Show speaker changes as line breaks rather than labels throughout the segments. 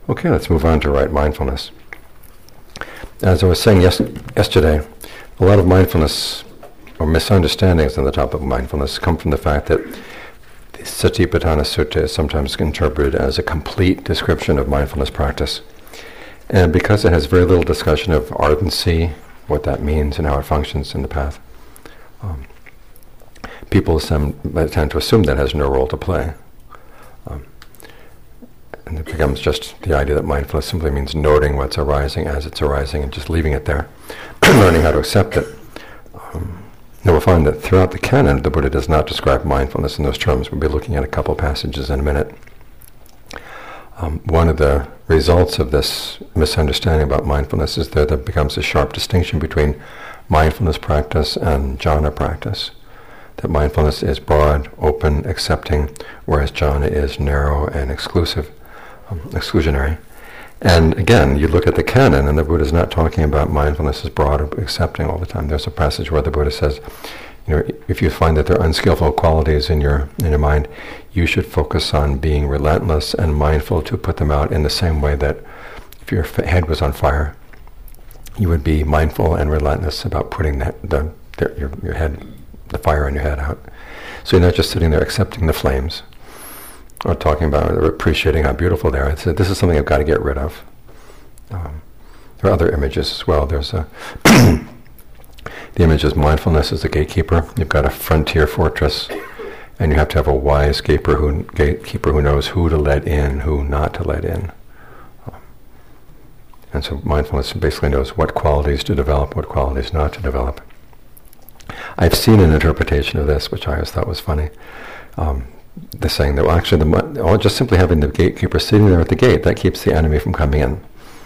Okay, let's move on to right mindfulness. As I was saying yesterday, a lot of mindfulness or misunderstandings on the topic of mindfulness come from the fact that the Satipatthana Sutta is sometimes interpreted as a complete description of mindfulness practice. And because it has very little discussion of ardency, what that means and how it functions in the path, people tend to assume that has no role to play. And it becomes just the idea that mindfulness simply means noting what's arising as it's arising and just leaving it there, learning how to accept it. Now we'll find that throughout the canon, the Buddha does not describe mindfulness in those terms. We'll be looking at a couple passages in a minute. One of the results of this misunderstanding about mindfulness is that there becomes a sharp distinction between mindfulness practice and jhana practice. That mindfulness is broad, open, accepting, whereas jhana is narrow and exclusionary. And again, you look at the canon, and the Buddha is not talking about mindfulness as broad or accepting all the time. There's a passage where the Buddha says, if you find that there are unskillful qualities in your mind, you should focus on being relentless and mindful to put them out in the same way that if your head was on fire, you would be mindful and relentless about putting your head, the fire in your head out. So you're not just sitting there accepting the flames, or talking about or appreciating how beautiful they are. It's this is something I've got to get rid of. There are other images as well. There's the image is mindfulness as a gatekeeper. You've got a frontier fortress, and you have to have a wise gatekeeper who knows who to let in, who not to let in. And so mindfulness basically knows what qualities to develop, what qualities not to develop. I've seen an interpretation of this, which I always thought was funny. They're saying that, well, actually, just simply having the gatekeeper sitting there at the gate, that keeps the enemy from coming in.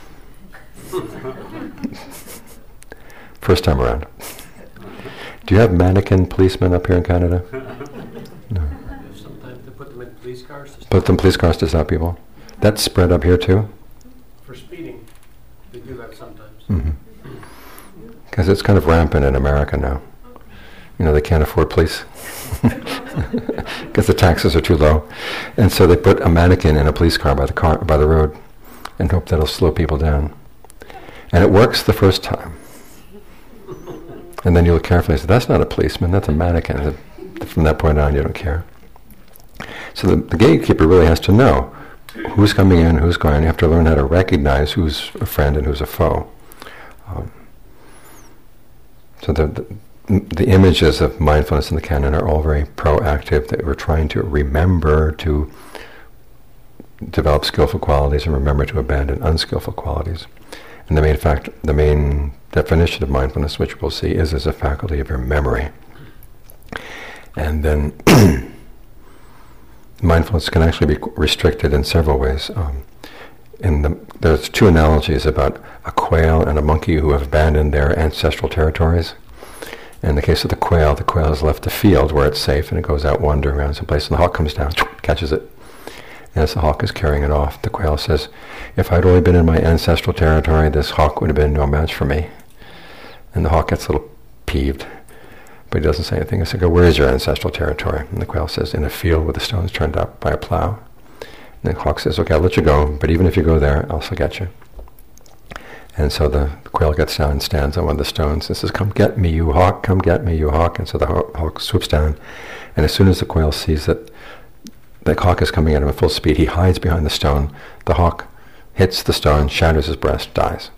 First time around. Do you have mannequin policemen up here in Canada? No.
Sometimes they put them in police cars.
Put them in police cars to stop people? That's spread up here too?
For speeding. They do that sometimes.
Because it's kind of rampant in America now. They can't afford police because the taxes are too low, and so they put a mannequin in a police car by the road, and hope that'll slow people down. And it works the first time, and then you look carefully and say, "That's not a policeman. That's a mannequin." And from that point on, you don't care. So the gatekeeper really has to know who's coming in, who's going. You have to learn how to recognize who's a friend and who's a foe. So the images of mindfulness in the canon are all very proactive, that we're trying to remember to develop skillful qualities and remember to abandon unskillful qualities. And the main definition of mindfulness, which we'll see, is as a faculty of your memory. And then mindfulness can actually be restricted in several ways. There's two analogies about a quail and a monkey who have abandoned their ancestral territories. In the case of the quail has left the field where it's safe, and it goes out wandering around someplace, and the hawk comes down, catches it. And as the hawk is carrying it off, the quail says, "If I'd only been in my ancestral territory, this hawk would have been no match for me." And the hawk gets a little peeved, but he doesn't say anything. I say, "Where is your ancestral territory?" And the quail says, "In a field with the stones turned up by a plow." And the hawk says, "Okay, I'll let you go, but even if you go there, I'll still get you." And so the quail gets down and stands on one of the stones and says, "Come get me, you hawk, come get me, you hawk." And so the hawk swoops down, and as soon as the quail sees that the hawk is coming at him at full speed, he hides behind the stone. The hawk hits the stone, shatters his breast, dies.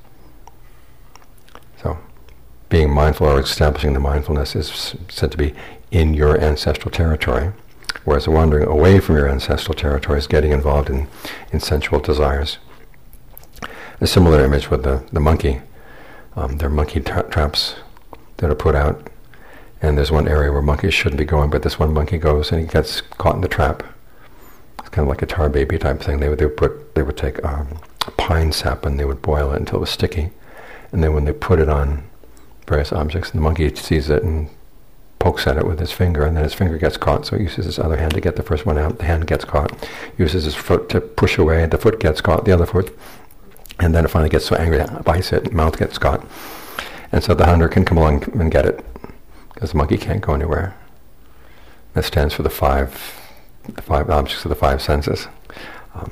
So being mindful or establishing the mindfulness is said to be in your ancestral territory, whereas wandering away from your ancestral territory is getting involved in sensual desires. A similar image with the monkey. There are monkey traps that are put out, and there's one area where monkeys shouldn't be going, but this one monkey goes and he gets caught in the trap. It's kind of like a tar baby type thing. They would take pine sap and they would boil it until it was sticky, and then when they put it on various objects, the monkey sees it and pokes at it with his finger, and then his finger gets caught, so he uses his other hand to get the first one out. The hand gets caught. Uses his foot to push away. The foot gets caught. The other foot. And then it finally gets so angry that bites it, mouth gets caught. And so the hunter can come along and get it, because the monkey can't go anywhere. That stands for the five objects of the five senses.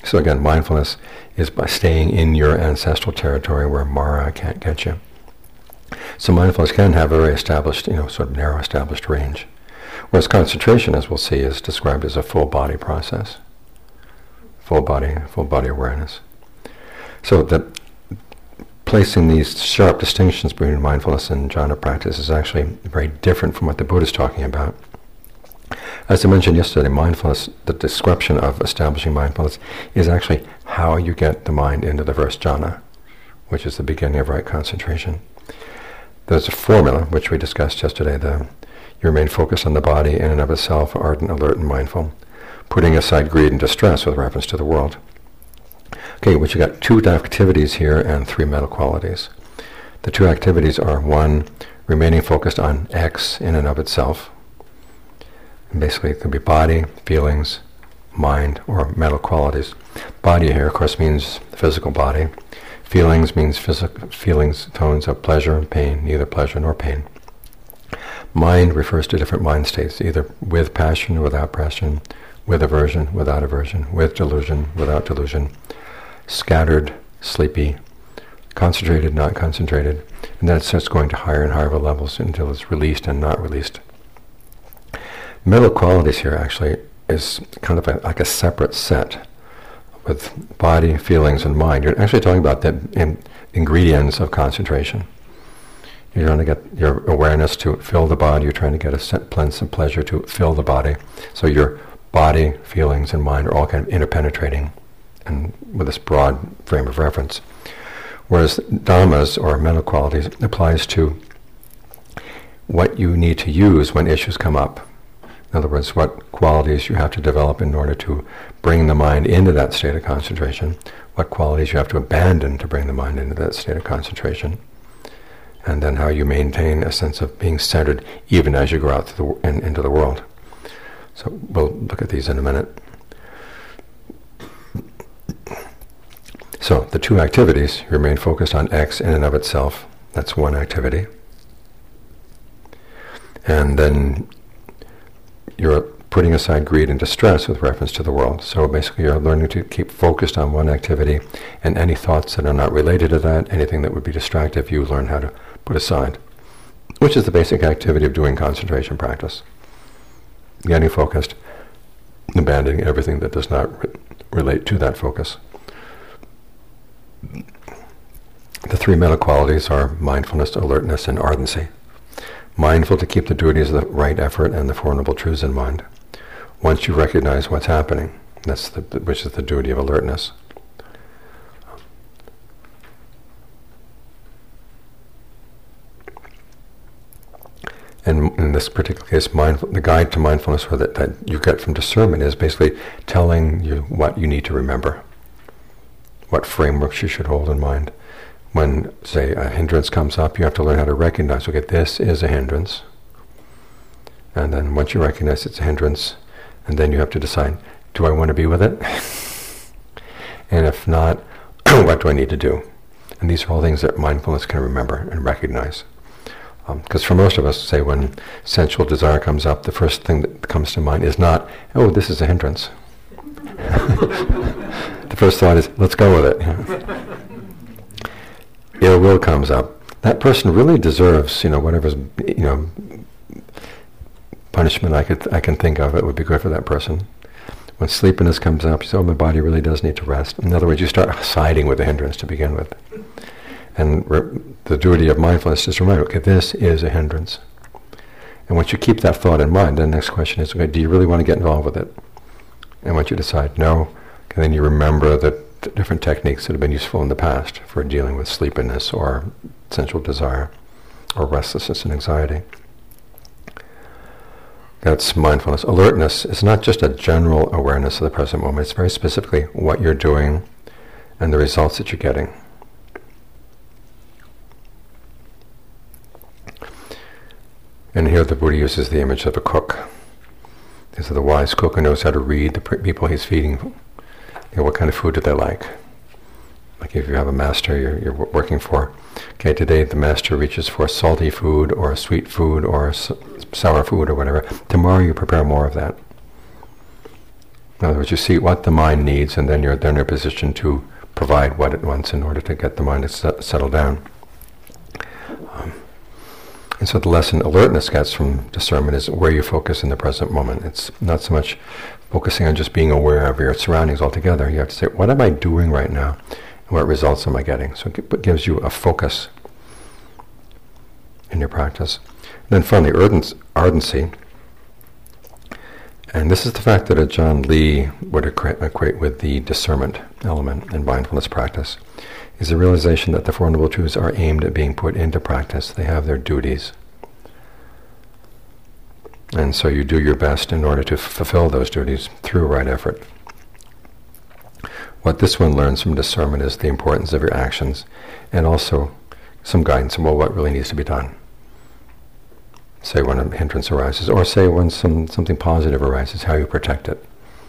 So again, mindfulness is by staying in your ancestral territory where Mara can't get you. So mindfulness can have a very established, sort of narrow established range. Whereas concentration, as we'll see, is described as a full body process. Full body awareness. So that placing these sharp distinctions between mindfulness and jhana practice is actually very different from what the Buddha is talking about. As I mentioned yesterday, mindfulness, the description of establishing mindfulness, is actually how you get the mind into the first jhana, which is the beginning of right concentration. There's a formula, which we discussed yesterday, you remain focused on the body in and of itself, ardent, alert, and mindful, putting aside greed and distress with reference to the world. Okay, which you got 2 activities here and 3 mental qualities. The 2 activities are 1, remaining focused on X in and of itself. And basically, it can be body, feelings, mind, or mental qualities. Body here, of course, means physical body. Feelings means feelings, tones of pleasure and pain, neither pleasure nor pain. Mind refers to different mind states, either with passion or without passion, with aversion, without aversion, with delusion, without delusion, scattered, sleepy, concentrated, not concentrated, and then it starts going to higher and higher levels until it's released and not released. Mental qualities here actually is kind of like a separate set with body, feelings, and mind. You're actually talking about the ingredients of concentration. You're trying to get your awareness to fill the body. You're trying to get a sense of pleasure to fill the body. So your body, feelings, and mind are all kind of interpenetrating and with this broad frame of reference. Whereas dhammas, or mental qualities, applies to what you need to use when issues come up. In other words, what qualities you have to develop in order to bring the mind into that state of concentration, what qualities you have to abandon to bring the mind into that state of concentration, and then how you maintain a sense of being centered even as you go out into the world. So we'll look at these in a minute. So the 2 activities, you remain focused on X in and of itself. That's one activity. And then you're putting aside greed and distress with reference to the world. So basically you're learning to keep focused on one activity, and any thoughts that are not related to that, anything that would be distractive, you learn how to put aside, which is the basic activity of doing concentration practice. Getting focused, abandoning everything that does not relate to that focus. The 3 mental qualities are mindfulness, alertness, and ardency. Mindful to keep the duties of the right effort and the Four Noble Truths in mind. Once you recognize what's happening, which is the duty of alertness. And in this particular case, the guide to mindfulness that you get from discernment is basically telling you what you need to remember, what frameworks you should hold in mind. When, say, a hindrance comes up, you have to learn how to recognize, okay, this is a hindrance. And then once you recognize it's a hindrance, and then you have to decide, do I want to be with it? And if not, what do I need to do? And these are all things that mindfulness can remember and recognize. Because for most of us, say, when sensual desire comes up, the first thing that comes to mind is not, oh, this is a hindrance. The first thought is, let's go with it. Ill will comes up. That person really deserves, whatever's, punishment I can think of. It would be good for that person. When sleepiness comes up, you say, oh, my body really does need to rest. In other words, you start siding with the hindrance to begin with. And the duty of mindfulness is to remind, okay, this is a hindrance. And once you keep that thought in mind, the next question is, okay, do you really want to get involved with it? And once you decide no, and then you remember the different techniques that have been useful in the past for dealing with sleepiness or sensual desire or restlessness and anxiety. That's mindfulness. Alertness is not just a general awareness of the present moment. It's very specifically what you're doing and the results that you're getting. And here the Buddha uses the image of a cook. This is the wise cook who knows how to read the people he's feeding. What kind of food do they like? Like if you have a master you're working for. Okay, today the master reaches for salty food or sweet food or sour food or whatever. Tomorrow you prepare more of that. In other words, you see what the mind needs, and then you're in a position to provide what it wants in order to get the mind to settle down. And so the lesson alertness gets from discernment is where you focus in the present moment. It's not so much focusing on just being aware of your surroundings altogether. You have to say, what am I doing right now? And what results am I getting? So it gives you a focus in your practice. And then finally, ardency. And this is the fact that John Lee would equate with the discernment element in mindfulness practice, is the realization that the Four Noble Truths are aimed at being put into practice. They have their duties. And so you do your best in order to fulfill those duties through right effort. What this one learns from discernment is the importance of your actions, and also some guidance on what really needs to be done. Say when a hindrance arises, or say when something positive arises, how you protect it.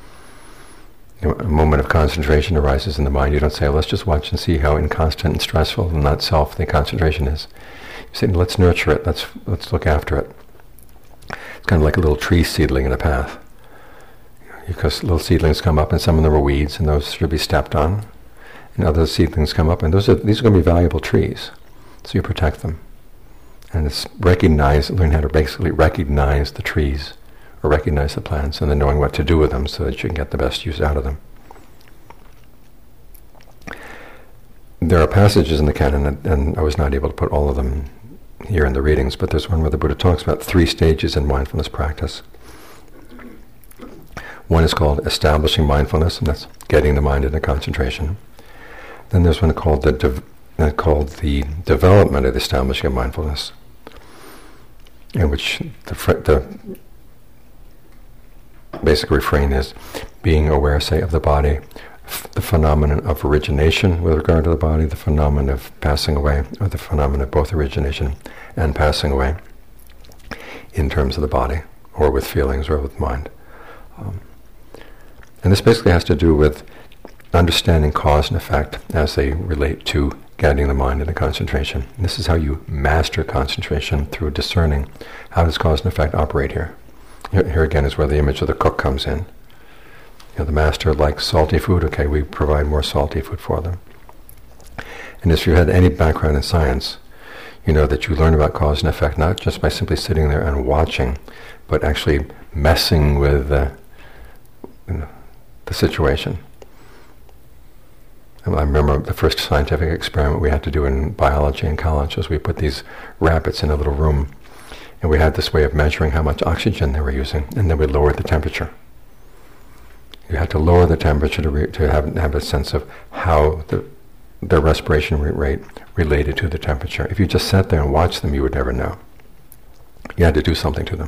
A moment of concentration arises in the mind. You don't say, let's just watch and see how inconstant and stressful and not self the concentration is. You say, let's nurture it, let's look after it. It's kind of like a little tree seedling in a path. Because little seedlings come up, and some of them are weeds, and those should be stepped on. And other seedlings come up, and these are going to be valuable trees. So you protect them. And it's learn how to basically recognize the trees, or recognize the plants, and then knowing what to do with them so that you can get the best use out of them. There are passages in the canon, and I was not able to put all of them here in the readings, but there's one where the Buddha talks about 3 stages in mindfulness practice. One is called establishing mindfulness, and that's getting the mind into concentration. Then there's one called the development of the establishing of mindfulness, in which the basic refrain is being aware, say, of the body, the phenomenon of origination with regard to the body, the phenomenon of passing away, or the phenomenon of both origination and passing away in terms of the body, or with feelings, or with mind. And this basically has to do with understanding cause and effect as they relate to getting the mind into concentration. And this is how you master concentration, through discerning how does cause and effect operate here. Here again is where the image of the cook comes in. The master likes salty food, okay, we provide more salty food for them. And if you had any background in science, you know that you learn about cause and effect not just by simply sitting there and watching, but actually messing with the situation. I remember the first scientific experiment we had to do in biology in college was we put these rabbits in a little room, and we had this way of measuring how much oxygen they were using, and then we lowered the temperature. You had to lower the temperature to have a sense of how their respiration rate related to the temperature. If you just sat there and watched them, you would never know. You had to do something to them.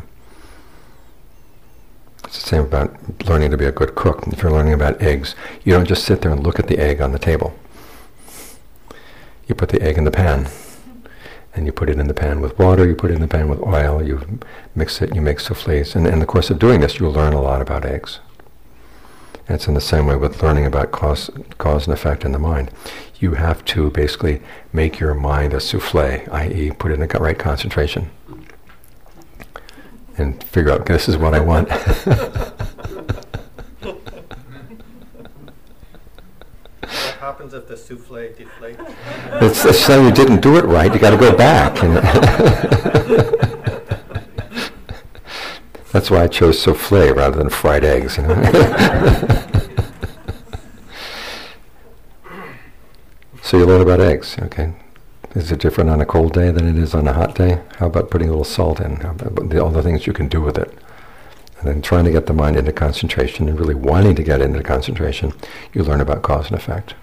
It's the same about learning to be a good cook. If you're learning about eggs, you don't just sit there and look at the egg on the table. You put the egg in the pan, and you put it in the pan with water, you put it in the pan with oil, you mix it, you make souffles, and in the course of doing this, you'll learn a lot about eggs. And it's in the same way with learning about cause and effect in the mind. You have to basically make your mind a souffle, i.e. put it in the right concentration, and figure out, this is what I want.
What happens if the souffle deflates?
It's saying you didn't do it right, you got to go back. That's why I chose souffle rather than fried eggs. So you learn about eggs, okay? Is it different on a cold day than it is on a hot day? How about putting a little salt in? How about all the things you can do with it? And then trying to get the mind into concentration, and really wanting to get into concentration, you learn about cause and effect.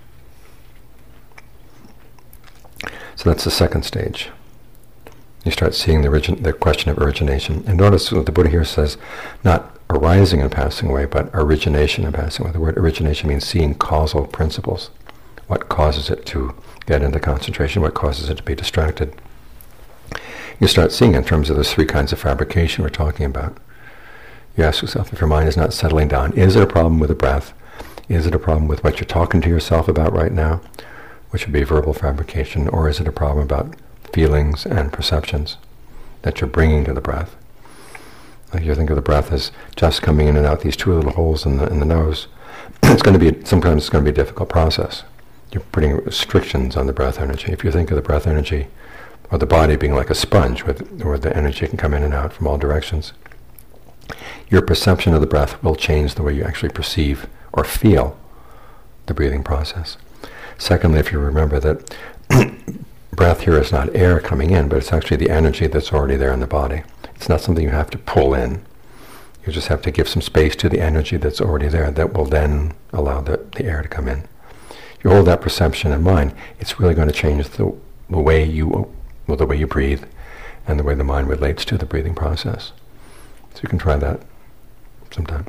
So that's the second stage. You start seeing the question of origination. And notice what the Buddha here says, not arising and passing away, but origination and passing away. The word origination means seeing causal principles. What causes it to get into concentration? What causes it to be distracted? You start seeing in terms of those 3 kinds of fabrication we're talking about. You ask yourself, if your mind is not settling down, is it a problem with the breath? Is it a problem with what you're talking to yourself about right now, which would be verbal fabrication? Or is it a problem about feelings and perceptions that you're bringing to the breath? Like you think of the breath as just coming in and out these two little holes in the nose. Sometimes it's going to be a difficult process. You're putting restrictions on the breath energy. If you think of the breath energy or the body being like a sponge where the energy can come in and out from all directions, your perception of the breath will change the way you actually perceive or feel the breathing process. Secondly, if you remember that breath here is not air coming in, but it's actually the energy that's already there in the body. It's not something you have to pull in. You just have to give some space to the energy that's already there that will then allow the air to come in. You hold that perception in mind, it's really going to change the way you breathe and the way the mind relates to the breathing process. So you can try that sometime.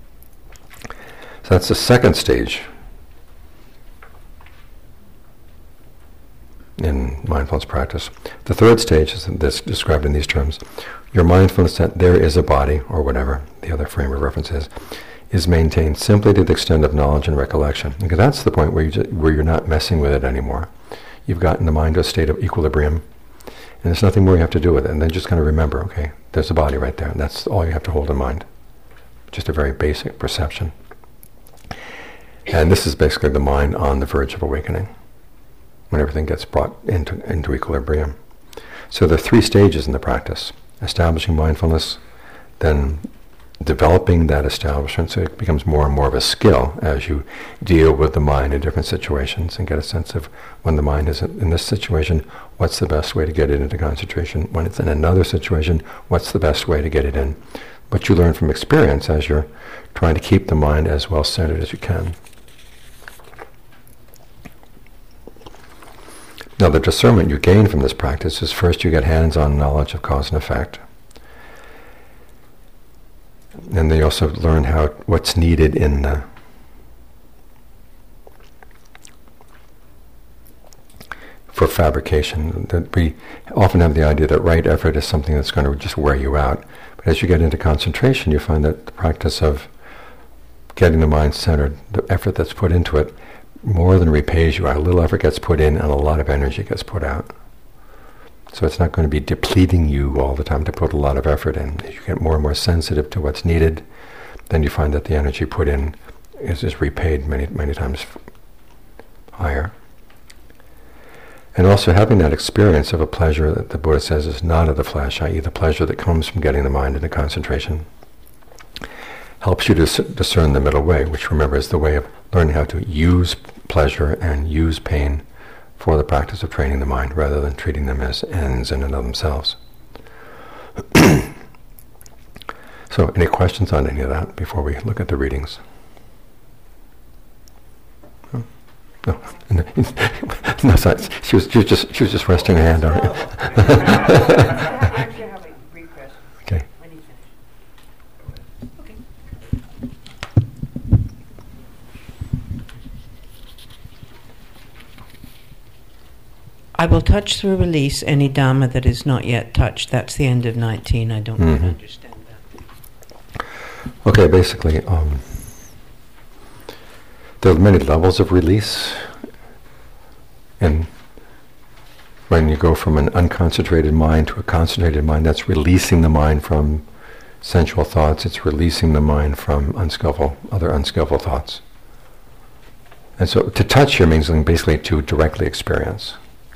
So that's the second stage in mindfulness practice. The third stage is this described in these terms. Your mindfulness that there is a body, or whatever the other frame of reference is maintained simply to the extent of knowledge and recollection. Because that's the point where you're not messing with it anymore. You've gotten the mind to a state of equilibrium, and there's nothing more you have to do with it. And then just kind of remember, okay, there's a body right there, and that's all you have to hold in mind. Just a very basic perception. And this is basically the mind on the verge of awakening, when everything gets brought into equilibrium. So there are three stages in the practice. Establishing mindfulness, then developing that establishment so it becomes more and more of a skill as you deal with the mind in different situations and get a sense of when the mind is in this situation, what's the best way to get it into concentration? When it's in another situation, what's the best way to get it in? What you learn from experience as you're trying to keep the mind as well centered as you can. Now, the discernment you gain from this practice is first you get hands-on knowledge of cause and effect. And then you also learn what's needed for fabrication. That we often have the idea that right effort is something that's going to just wear you out. But as you get into concentration, you find that the practice of getting the mind centered, the effort that's put into it, more than repays you. A little effort gets put in and a lot of energy gets put out. So it's not going to be depleting you all the time to put a lot of effort in. As you get more and more sensitive to what's needed, then you find that the energy put in is repaid many, many times higher. And also having that experience of a pleasure that the Buddha says is not of the flesh, i.e. the pleasure that comes from getting the mind into concentration, helps you to discern the middle way, which remember is the way of learning how to use pleasure and use pain for the practice of training the mind, rather than treating them as ends in and of themselves. So, any questions on any of that before we look at the readings? No, no, sorry. She was just resting her hand on it.
I actually have a brief question.
Okay.
When you finish. Okay. I will touch through release any Dhamma that is not yet touched. That's the end of 19. I don't quite understand that.
Okay, basically, there are many levels of release. And when you go from an unconcentrated mind to a concentrated mind, that's releasing the mind from sensual thoughts. It's releasing the mind from other unskillful thoughts. And so to touch here means basically to directly experience.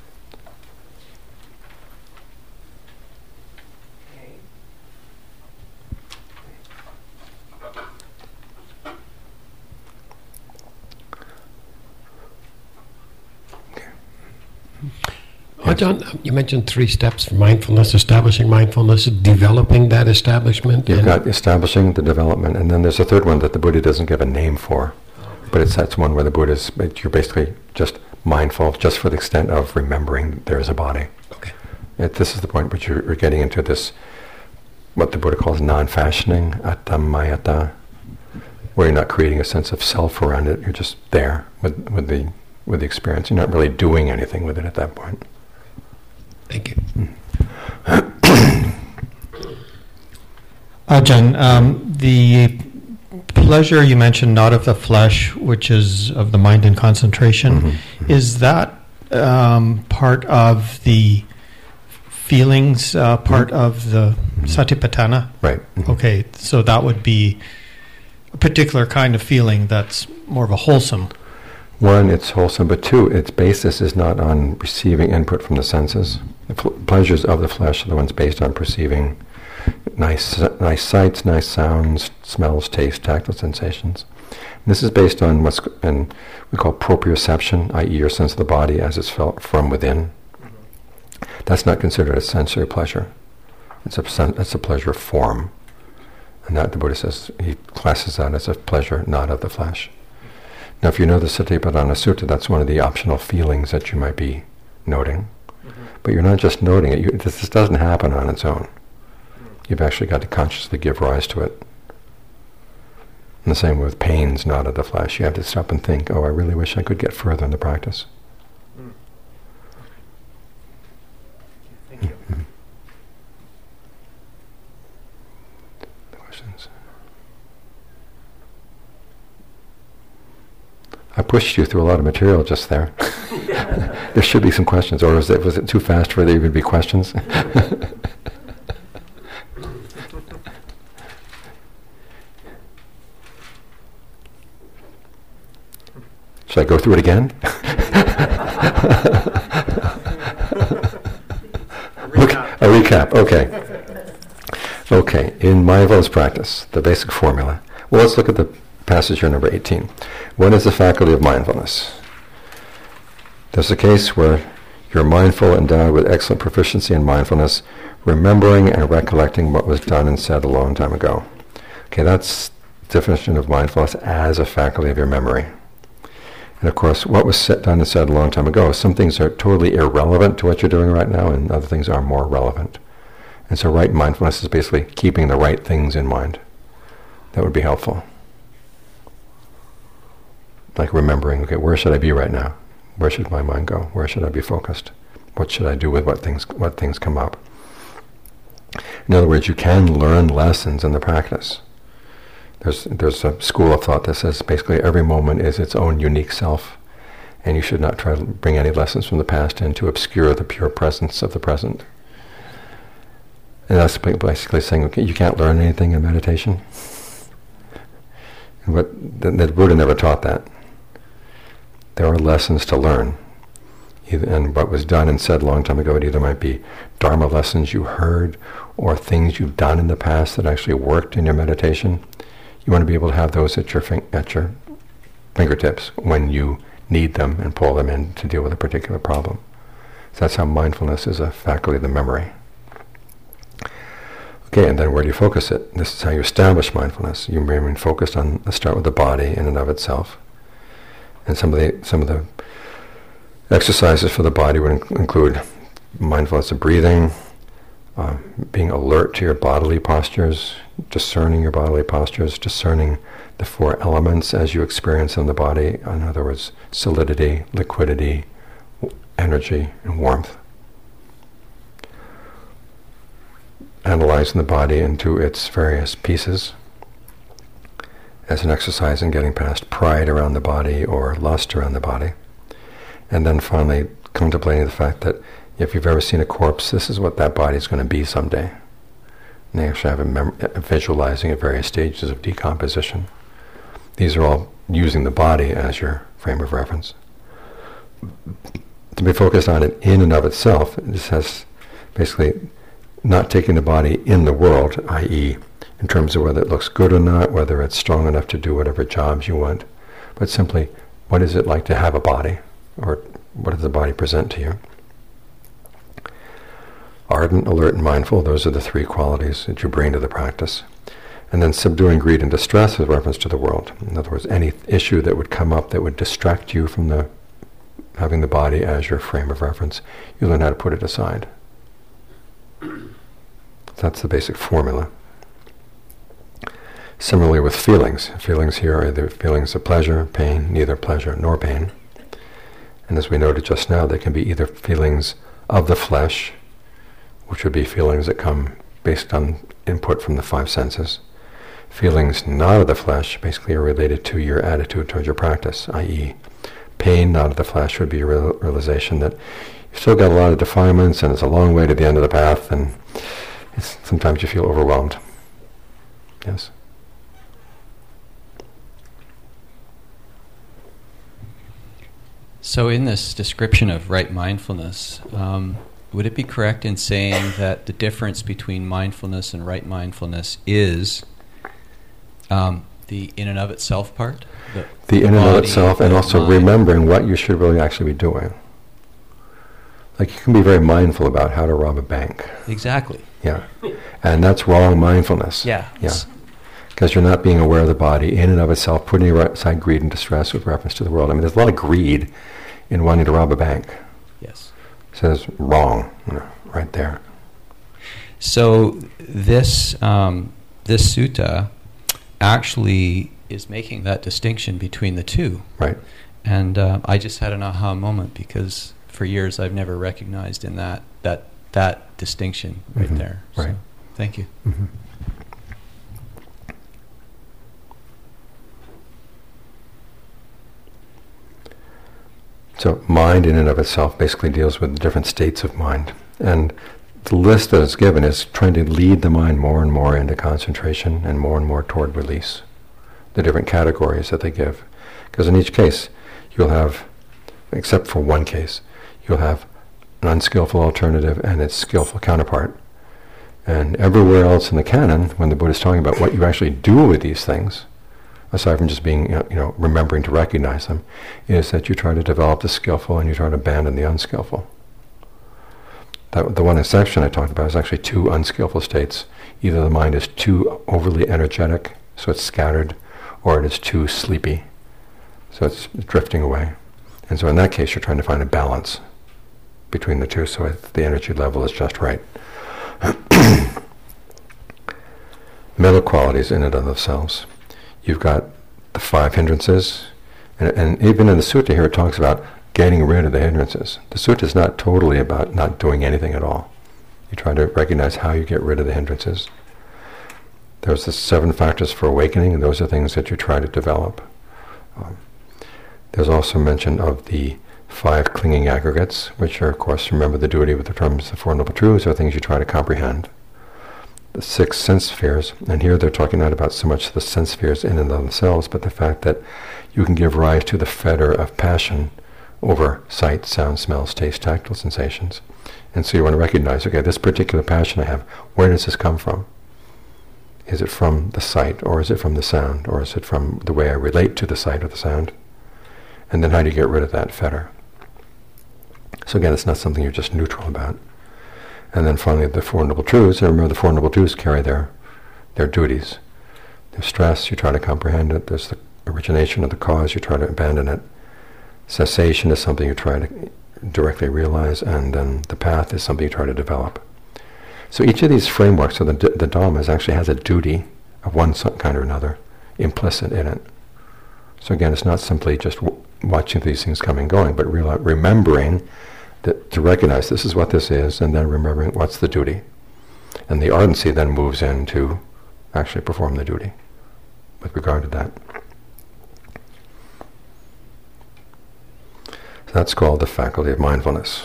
John, you mentioned 3 steps for mindfulness: establishing mindfulness, developing that establishment.
You've got establishing the development, and then there's a third one that the Buddha doesn't give a name for. But that's one where the Buddha you're basically just mindful, just for the extent of remembering there is a body.
Okay.
This is the point which you're getting into this, what the Buddha calls non-fashioning, atta-mayata, where you're not creating a sense of self around it. You're just there with the experience. You're not really doing anything with it at that point.
Thank you.
Ajahn, the pleasure you mentioned, not of the flesh, which is of the mind and concentration, is that part of the feelings part of the Satipatthana?
Right.
Okay, so that would be a particular kind of feeling that's more of a wholesome.
One, it's wholesome, but two, its basis is not on receiving input from the senses. The pleasures of the flesh are the ones based on perceiving nice sights, nice sounds, smells, taste, tactile sensations. And this is based on what's we call proprioception, i.e. your sense of the body as it's felt from within. That's not considered a sensory pleasure. It's a pleasure of form. And that, the Buddha says, he classes that as a pleasure not of the flesh. Now, if you know the Satipatthana Sutta, that's one of the optional feelings that you might be noting. But you're not just noting it. This doesn't happen on its own. You've actually got to consciously give rise to it. And the same with pains not of the flesh. You have to stop and think, oh, I really wish I could get further in the practice.
Thank you.
Questions? I pushed you through a lot of material just there. There should be some questions, or was it too fast for there to be questions? Should I go through it again? A recap, okay. Okay, in mindfulness practice, the basic formula. Well, let's look at the passage here, number 18. What is the faculty of mindfulness? There's a case where you're mindful, endowed with excellent proficiency in mindfulness, remembering and recollecting what was done and said a long time ago. Okay, that's the definition of mindfulness as a faculty of your memory. And of course, what was done and said a long time ago, some things are totally irrelevant to what you're doing right now, and other things are more relevant. And so right mindfulness is basically keeping the right things in mind. That would be helpful. Like remembering, okay, where should I be right now? Where should my mind go? Where should I be focused? What should I do with what things come up? In other words, you can learn lessons in the practice. There's a school of thought that says basically every moment is its own unique self, and you should not try to bring any lessons from the past in to obscure the pure presence of the present. And that's basically saying, okay, you can't learn anything in meditation. But the Buddha never taught that. There are lessons to learn. And what was done and said a long time ago, it either might be Dharma lessons you heard or things you've done in the past that actually worked in your meditation. You want to be able to have those at your fingertips when you need them and pull them in to deal with a particular problem. So that's how mindfulness is a faculty of the memory. Okay, and then where do you focus it? This is how you establish mindfulness. You remain focused on, let's start with the body in and of itself. And some of the exercises for the body would include mindfulness of breathing, being alert to your bodily postures, discerning your bodily postures, discerning the four elements as you experience them in the body. In other words, solidity, liquidity, energy, and warmth. Analyzing the body into its various pieces as an exercise in getting past pride around the body or lust around the body. And then finally contemplating the fact that if you've ever seen a corpse, this is what that body is going to be someday. And they actually have visualizing at various stages of decomposition. These are all using the body as your frame of reference. To be focused on it in and of itself, this has basically not taking the body in the world, i.e. in terms of whether it looks good or not, whether it's strong enough to do whatever jobs you want, but simply, what is it like to have a body, or what does the body present to you? Ardent, alert, and mindful, those are the three qualities that you bring to the practice. And then subduing greed and distress with reference to the world. In other words, any issue that would come up that would distract you from having the body as your frame of reference, you learn how to put it aside. That's the basic formula. Similarly with feelings. Feelings here are either feelings of pleasure, pain, neither pleasure nor pain. And as we noted just now, they can be either feelings of the flesh, which would be feelings that come based on input from the five senses. Feelings not of the flesh basically are related to your attitude towards your practice, i.e. pain not of the flesh would be a realization that you've still got a lot of defilements, and it's a long way to the end of the path, and sometimes you feel overwhelmed. Yes?
So in this description of right mindfulness, would it be correct in saying that the difference between mindfulness and right mindfulness is the in and of itself part?
The in and of itself, and also
mind.
remembering what you should really actually be doing. Like, you can be very mindful about how to rob a bank.
Exactly.
Yeah. And that's wrong mindfulness.
Yeah.
Yeah. Because you're not being aware of the body in and of itself, putting aside greed and distress with reference to the world. I mean, there's a lot of greed in wanting to rob a bank.
Yes.
So it's wrong, right there.
So this this sutta actually is making that distinction between the two.
Right.
And I just had an aha moment, because for years I've never recognized in that distinction right
Mhm.
there.
Right.
So, thank you.
Mm-hmm. So mind in and of itself basically deals with different states of mind. And the list that is given is trying to lead the mind more and more into concentration and more toward release. The different categories that they give. Because in each case, you'll have, except for one case, you'll have an unskillful alternative and its skillful counterpart. And everywhere else in the canon, when the Buddha is talking about what you actually do with these things, aside from just being, remembering to recognize them, is that you try to develop the skillful and you try to abandon the unskillful. The one exception I talked about is actually two unskillful states. Either the mind is too overly energetic, so it's scattered, or it is too sleepy, so it's drifting away. And so in that case, you're trying to find a balance between the two, so the energy level is just right. Mental qualities in and of themselves. You've got the 5 hindrances, and even in the sutta here it talks about getting rid of the hindrances. The sutta is not totally about not doing anything at all. You try to recognize how you get rid of the hindrances. There's the 7 factors for awakening, and those are things that you try to develop. There's also mention of the 5 clinging aggregates, which are, of course, remember the duty with the terms of the Four Noble Truths, are things you try to comprehend. The 6 sense spheres, and here they're talking not about so much the sense spheres in and of themselves, but the fact that you can give rise to the fetter of passion over sight, sound, smells, taste, tactile sensations. And so you want to recognize, okay, this particular passion I have, where does this come from? Is it from the sight, or is it from the sound, or is it from the way I relate to the sight or the sound? And then how do you get rid of that fetter? So again, it's not something you're just neutral about. And then finally, the Four Noble Truths. And remember, the Four Noble Truths carry their duties. There's stress, you try to comprehend it. There's the origination of the cause, you try to abandon it. Cessation is something you try to directly realize, and then the path is something you try to develop. So each of these frameworks, so the Dhammas actually has a duty of one kind or another implicit in it. So again, it's not simply just watching these things come and going, but remembering to recognize this is what this is, and then remembering what's the duty. And the ardency then moves in to actually perform the duty with regard to that. So that's called the faculty of mindfulness.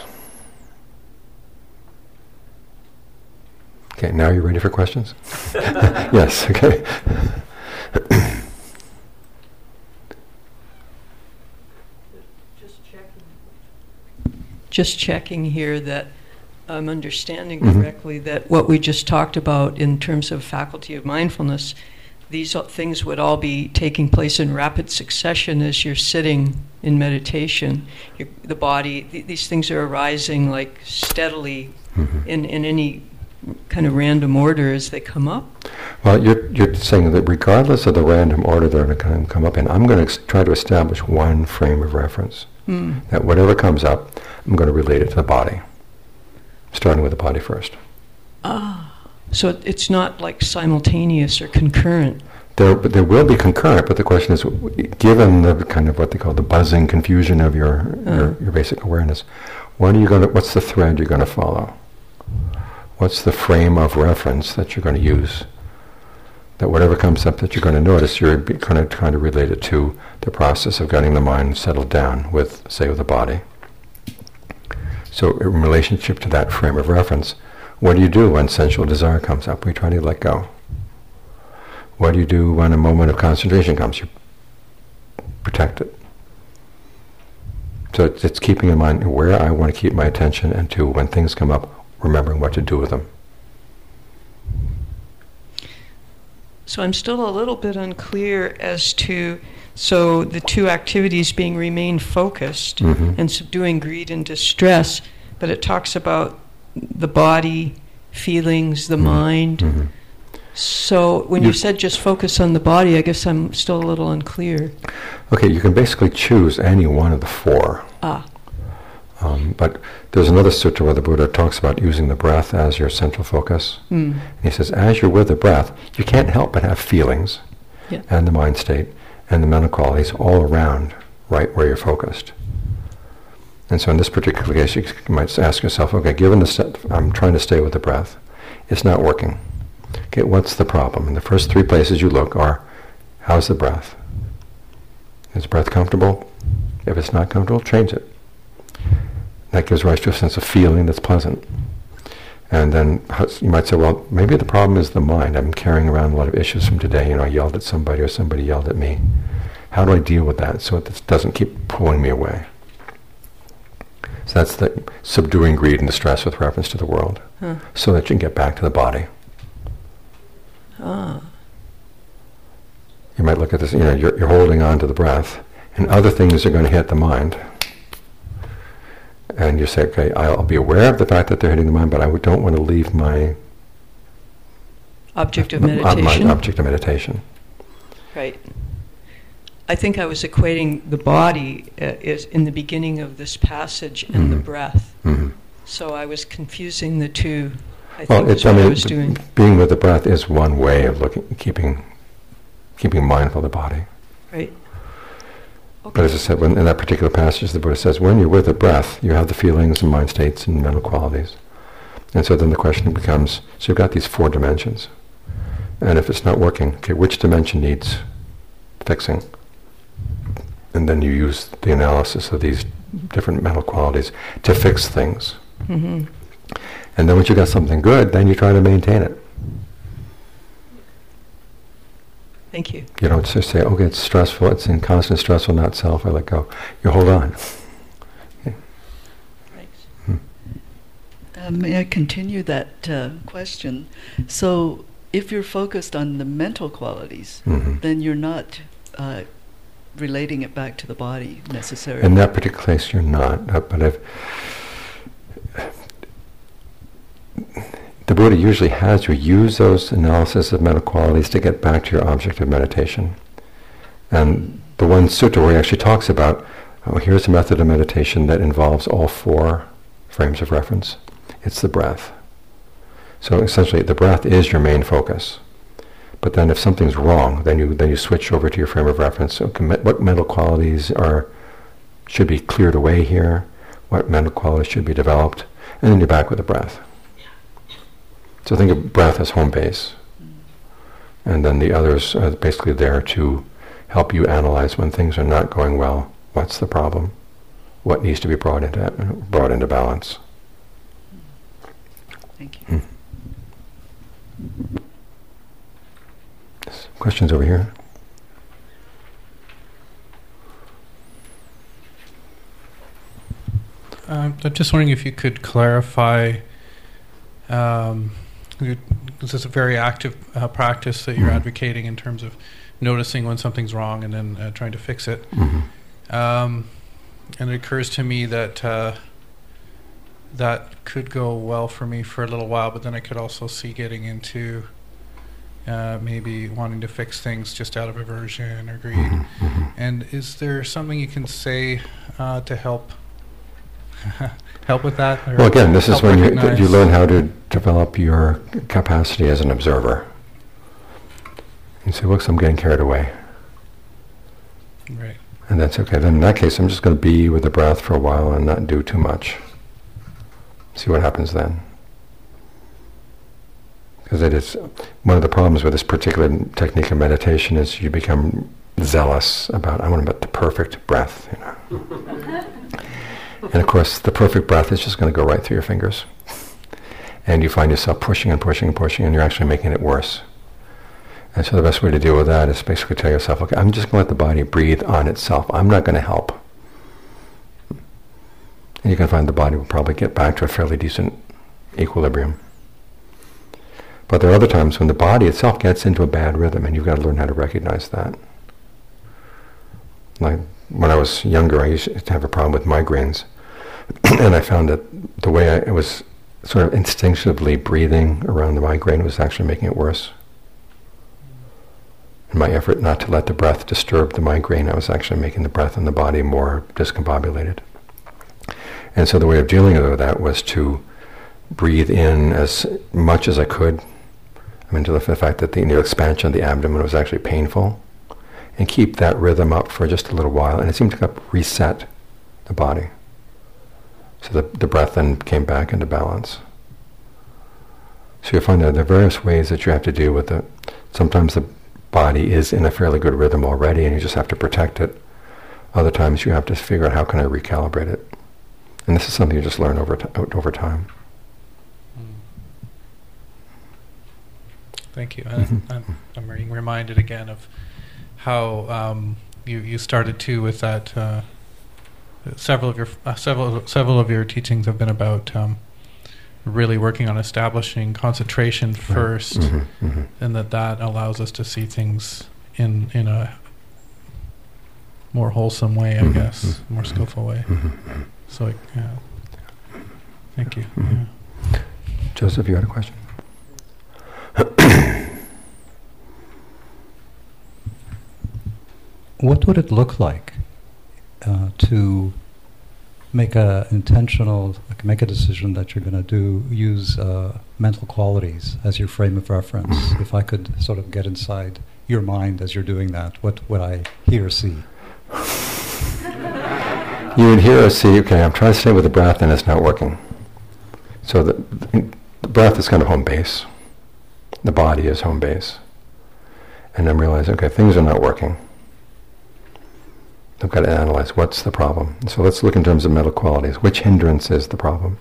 Okay, now you're ready for questions? Yes, okay.
Just checking here that I'm understanding
Mhm.
correctly that what we just talked about in terms of faculty of mindfulness, these things would all be taking place in rapid succession as you're sitting in meditation. The body, these things are arising like steadily in any kind of random order as they come up.
Well, you're saying that regardless of the random order they're going to come up in, I'm going to try to establish one frame of reference. That whatever comes up, I'm going to relate it to the body, starting with the body first.
So it's not like simultaneous or concurrent.
There will be concurrent, but the question is, given the kind of what they call the buzzing confusion of your basic awareness, what's the thread you're going to follow? What's the frame of reference that you're going to use? That whatever comes up that you're going to notice, you're going to kind of relate it to the process of getting the mind settled down with, say, with the body. So in relationship to that frame of reference, what do you do when sensual desire comes up? We try to let go. What do you do when a moment of concentration comes? You protect it. So it's keeping in mind where I want to keep my attention, and to, when things come up, remembering what to do with them.
So I'm still a little bit unclear as to, so the two activities being remain focused and subduing greed and distress, but it talks about the body, feelings, the mind. So when you said just focus on the body, I guess I'm still a little unclear.
Okay, you can basically choose any one of the four. But there's another sutta where the Buddha talks about using the breath as your central focus. And he says, as you're with the breath, you can't help but have feelings and the mind state and the mental qualities all around right where you're focused. And so in this particular case, you might ask yourself, okay, given I'm trying to stay with the breath, it's not working. Okay, what's the problem? And the first three places you look are, how's the breath? Is the breath comfortable? If it's not comfortable, change it. That gives rise to a sense of feeling that's pleasant. And then you might say, well, maybe the problem is the mind. I'm carrying around a lot of issues from today. I yelled at somebody or somebody yelled at me. How do I deal with that so it doesn't keep pulling me away? So that's the subduing greed and distress with reference to the world, so that you can get back to the body. You might look at this, you're holding on to the breath, and other things are going to hit the mind. And you say, okay, I'll be aware of the fact that they're hitting the mind, but I don't want to leave my
object of meditation.
My object of meditation.
Right. I think I was equating the body is in the beginning of this passage and the breath. So I was confusing the two. I was doing.
Being with the breath is one way of keeping mindful of the body.
Right. Okay.
But as I said, in that particular passage, the Buddha says, when you're with the breath, you have the feelings and mind states and mental qualities. And so then the question becomes, so you've got these four dimensions. And if it's not working, okay, which dimension needs fixing? And then you use the analysis of these different mental qualities to fix things. And then once you got something good, then you try to maintain it.
Thank you.
You don't just say, okay, it's stressful, it's in constant stressful, not self, I let go. You hold on.
Thanks.
May I continue that question? So if you're focused on the mental qualities, then you're not relating it back to the body necessarily.
In that particular case, you're not. But the Buddha usually has you use those analysis of mental qualities to get back to your object of meditation. And the one sutta where he actually talks about, here's a method of meditation that involves all four frames of reference. It's the breath. So essentially, the breath is your main focus. But then if something's wrong, then you switch over to your frame of reference. Okay, what mental qualities should be cleared away here? What mental qualities should be developed? And then you're back with the breath. So think of breath as home base. And then the others are basically there to help you analyze when things are not going well. What's the problem? What needs to be brought into balance?
Thank you.
Questions over here?
I'm just wondering if you could clarify, this is a very active practice that you're advocating in terms of noticing when something's wrong and then trying to fix it. And it occurs to me that that could go well for me for a little while, but then I could also see getting into maybe wanting to fix things just out of aversion or greed. And is there something you can say to help with that?
Well, again, this is when you learn how to develop your capacity as an observer. You say, looks, I'm getting carried away.
Right.
And that's okay. Then in that case, I'm just going to be with the breath for a while and not do too much. See what happens then. Because it is one of the problems with this particular technique of meditation is you become zealous about, I want to get the perfect breath, And of course, the perfect breath is just going to go right through your fingers. And you find yourself pushing and pushing and pushing, and you're actually making it worse. And so the best way to deal with that is basically tell yourself, okay, I'm just going to let the body breathe on itself. I'm not going to help. And you can find the body will probably get back to a fairly decent equilibrium. But there are other times when the body itself gets into a bad rhythm, and you've got to learn how to recognize that. Like when I was younger, I used to have a problem with migraines. And I found that the way I was sort of instinctively breathing around the migraine was actually making it worse. In my effort not to let the breath disturb the migraine, I was actually making the breath and the body more discombobulated. And so the way of dealing with that was to breathe in as much as I could. I mean, to the fact that the expansion of the abdomen was actually painful, and keep that rhythm up for just a little while, and it seemed to help reset the body. So the breath then came back into balance. So you find that there are various ways that you have to deal with it. Sometimes the body is in a fairly good rhythm already, and you just have to protect it. Other times you have to figure out how can I recalibrate it. And this is something you just learn over time.
Thank you. I'm being reminded again of how you started too with that. Several of your teachings have been about really working on establishing concentration first, and that allows us to see things in a more wholesome way, I guess, more skillful way. So, thank you. Yeah.
Joseph, you had a question?
What would it look like to make a decision that you're going to use mental qualities as your frame of reference? If I could sort of get inside your mind as you're doing that, what would I hear or see?
You would hear or see, okay, I'm trying to stay with the breath and it's not working. So the breath is kind of home base. The body is home base. And I'm realizing, okay, things are not working. I've got to analyze what's the problem. So let's look in terms of mental qualities. Which hindrance is the problem?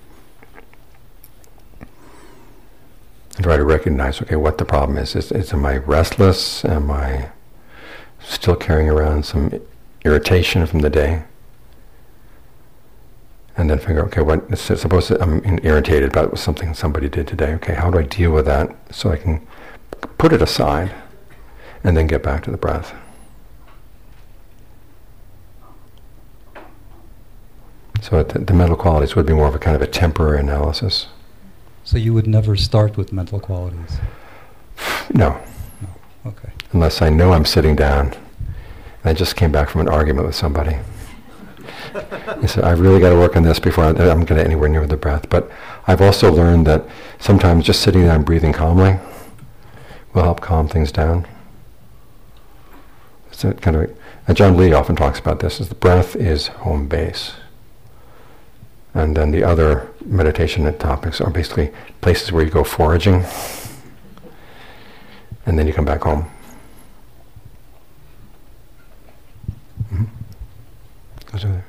And try to recognize, okay, what the problem is. Am I restless? Am I still carrying around some irritation from the day? And then figure, okay, suppose I'm irritated about something somebody did today. Okay, how do I deal with that so I can put it aside and then get back to the breath? So the mental qualities would be more of a kind of a temporary analysis.
So you would never start with mental qualities?
No.
Okay.
Unless I know I'm sitting down and I just came back from an argument with somebody. I said, I really got to work on this before I'm going to get anywhere near the breath. But I've also learned that sometimes just sitting there and breathing calmly will help calm things down. So kind of, John Lee often talks about this, is the breath is home base. And then the other meditation topics are basically places where you go foraging, and then you come back home. Goes over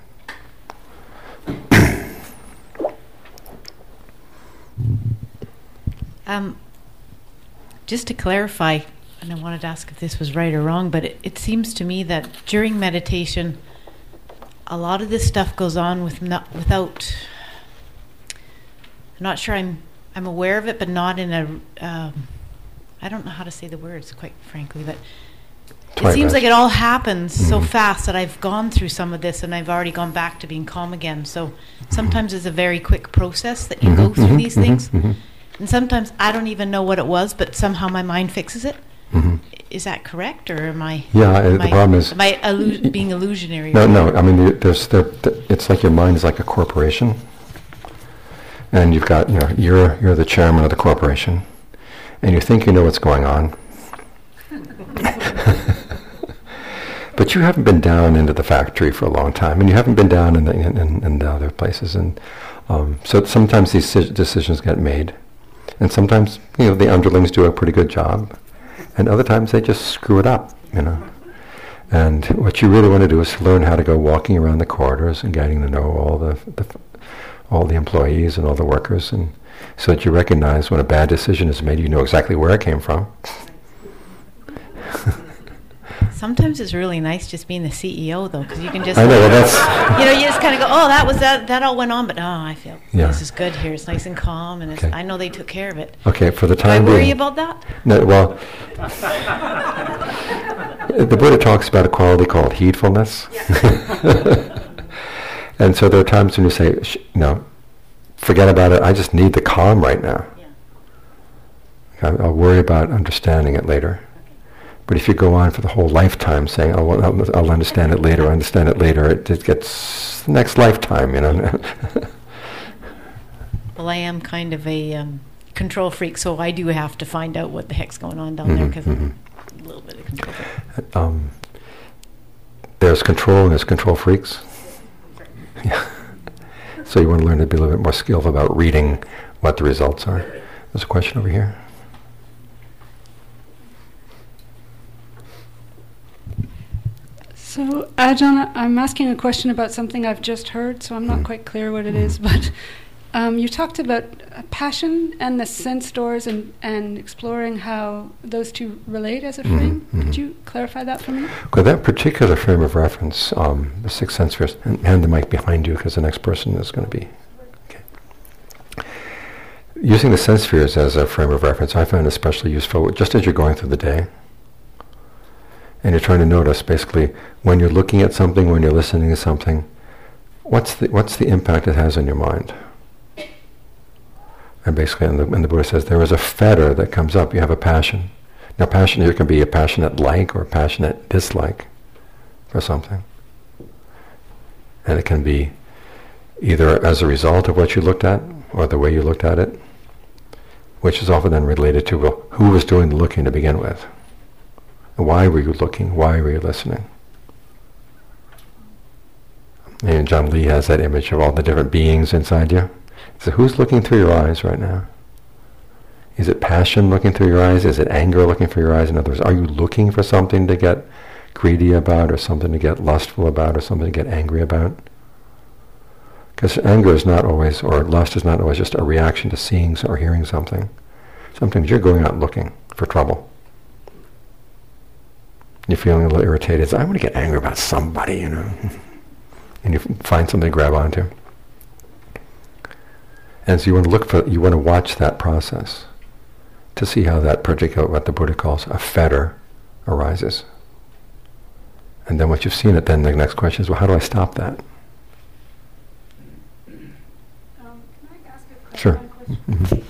there. Just to clarify, and I wanted to ask if this was right or wrong, but it seems to me that during meditation, a lot of this stuff goes on without. I'm not sure I'm aware of it, but not in a. I don't know how to say the words, quite frankly, but it seems like it all happens so fast that I've gone through some of this and I've already gone back to being calm again. So sometimes it's a very quick process that you go through these things, and sometimes I don't even know what it was, but somehow my mind fixes it. Is that correct, or am I?
Yeah, the problem is.
Am I being illusionary?
No. I mean, it's like your mind is like a corporation, and you've got you're the chairman of the corporation, and you think you know what's going on, but you haven't been down into the factory for a long time, and you haven't been down in the other places, and so sometimes these decisions get made, and sometimes the underlings do a pretty good job. And other times they just screw it up, And what you really want to do is learn how to go walking around the corridors and getting to know all the employees and all the workers, and so that you recognize when a bad decision is made, you know exactly where it came from.
Sometimes it's really nice just being the CEO, though, because you can just,
I know, well, that's
you just kind of go, oh, that all went on, but I feel this is good here. It's nice and calm, and I know they took care of it.
Okay, for the
Do
time
I
being.
worry about that?
No, well, the Buddha talks about a quality called heedfulness. And so there are times when you say, no, forget about it, I just need the calm right now. Yeah. I'll worry about understanding it later. Okay. But if you go on for the whole lifetime saying, oh, well, I'll understand it later, it just gets the next lifetime, you know.
Well, I am kind of a control freak, so I do have to find out what the heck's going on down there, because I'm a little bit of control freak.
There's control and there's control freaks. Yeah. So you want to learn to be a little bit more skillful about reading what the results are. There's a question over here.
So, Ajahn, I'm asking a question about something I've just heard, so I'm not quite clear what it is, but you talked about passion and the sense doors and exploring how those two relate as a frame. Could you clarify that for me?
Okay, that particular frame of reference, the six sense spheres, and hand the mic behind you because the next person is going to be. Okay. Using the sense spheres as a frame of reference, I find especially useful just as you're going through the day. And you're trying to notice, basically, when you're looking at something, when you're listening to something, what's the impact it has on your mind? And basically, and the Buddha says, there is a fetter that comes up. You have a passion. Now, passion here can be a passionate like or a passionate dislike for something. And it can be either as a result of what you looked at or the way you looked at it, which is often then related to, well, who was doing the looking to begin with? Why were you looking? Why were you listening? And John Lee has that image of all the different beings inside you. So who's looking through your eyes right now? Is it passion looking through your eyes? Is it anger looking through your eyes? In other words, are you looking for something to get greedy about, or something to get lustful about, or something to get angry about? Because anger is not always, or lust is not always just a reaction to seeing or hearing something. Sometimes you're going out looking for trouble. You're feeling a little irritated. So I want to get angry about somebody, you know. And you find something to grab onto. And so you want to watch that process to see how that particular, what the Buddha calls a fetter, arises. And then once you've seen it, then the next question is, well, how do I stop that?
Can I ask a
Sure.
question?
Mm-hmm.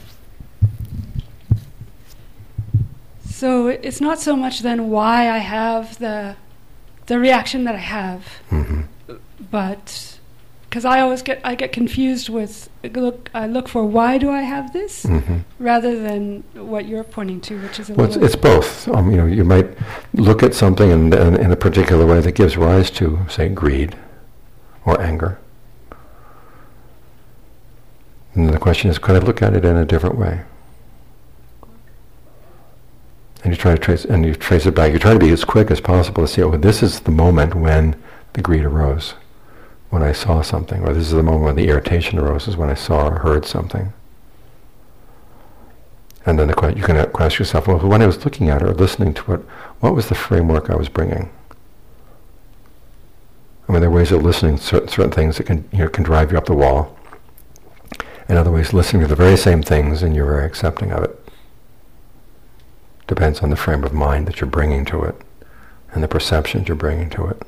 So it's not so much then why I have the reaction that I have, but because I get confused with I look for why do I have this rather than what you're pointing to, which is
it's both. You might look at something in a particular way that gives rise to, say, greed or anger. And the question is, could I look at it in a different way? And you try to trace it back. You try to be as quick as possible to see, oh, this is the moment when the greed arose, when I saw something, or this is the moment when the irritation arose, is when I saw or heard something. And then you can ask yourself, well, when I was looking at it or listening to it, what was the framework I was bringing? I mean, there are ways of listening to certain things that can drive you up the wall, and other ways listening to the very same things and you're very accepting of it. Depends on the frame of mind that you're bringing to it and the perceptions you're bringing to it.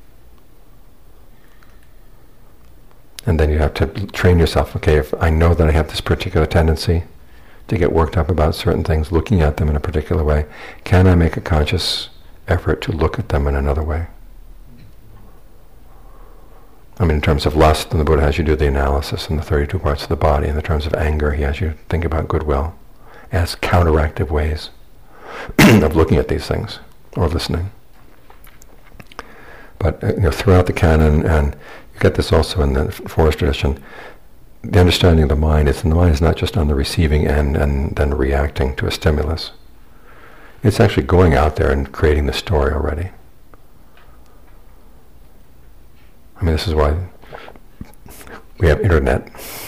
And then you have to train yourself, okay, if I know that I have this particular tendency to get worked up about certain things, looking at them in a particular way, can I make a conscious effort to look at them in another way? I mean, in terms of lust, then the Buddha has you do the analysis in the 32 parts of the body. In the terms of anger, he has you think about goodwill as counteractive ways of looking at these things or listening. But throughout the canon, and you get this also in the Forest tradition, the understanding of the mind is not just on the receiving end and then reacting to a stimulus. It's actually going out there and creating the story already. I mean, this is why we have internet.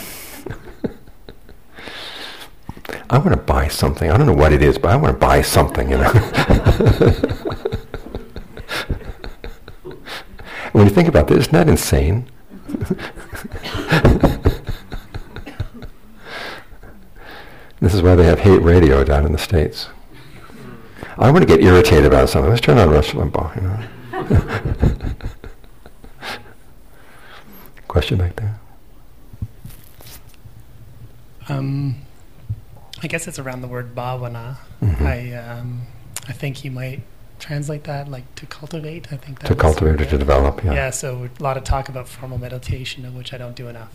I want to buy something. I don't know what it is, but I want to buy something, you know. When you think about this, isn't that insane? This is why they have hate radio down in the States. I want to get irritated about something. Let's turn on Rush Limbaugh, you know. Question back there.
I guess it's around the word bhavana. I think you might translate that like to cultivate. I think that
to cultivate or to develop. Yeah.
Yeah. So a lot of talk about formal meditation, of which I don't do enough.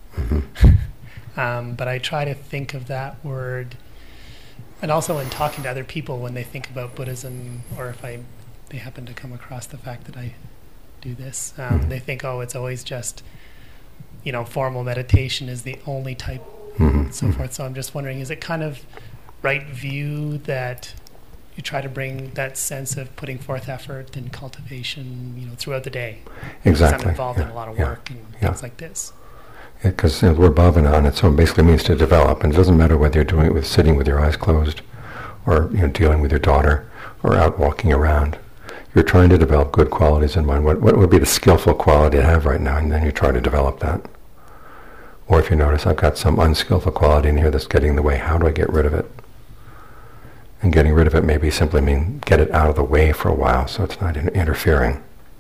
But I try to think of that word, and also in talking to other people when they think about Buddhism, or if they happen to come across the fact that I do this, they think, oh, it's always just, formal meditation is the only type, and so forth. So I'm just wondering, is it kind of right view that you try to bring that sense of putting forth effort and cultivation, throughout the day?
Exactly.
Because I'm involved in a lot of work and things like this.
Because the word bhavana on its own basically means to develop, and it doesn't matter whether you're doing it with sitting with your eyes closed, or dealing with your daughter, or out walking around. You're trying to develop good qualities in mind. What would be the skillful quality I have right now, and then you try to develop that. Or if you notice, I've got some unskillful quality in here that's getting in the way. How do I get rid of it? And getting rid of it maybe simply mean get it out of the way for a while, so it's not interfering.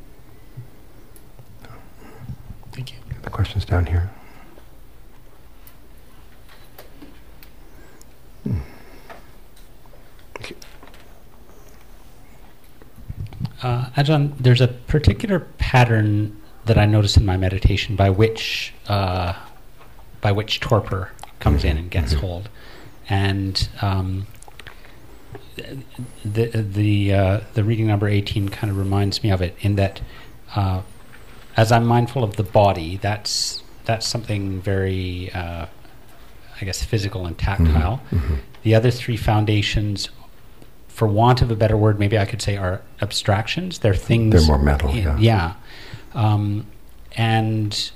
Thank you.
The question's down here.
Ajahn, there's a particular pattern that I notice in my meditation by which torpor comes in and gets hold, and the reading number 18 kind of reminds me of it, in that as I'm mindful of the body, that's something very physical and tactile. The other three foundations, for want of a better word, maybe I could say, are abstractions. They're things.
They're more mental.
And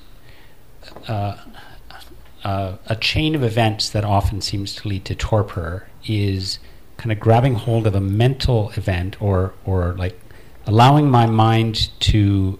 a chain of events that often seems to lead to torpor is kind of grabbing hold of a mental event, or like allowing my mind to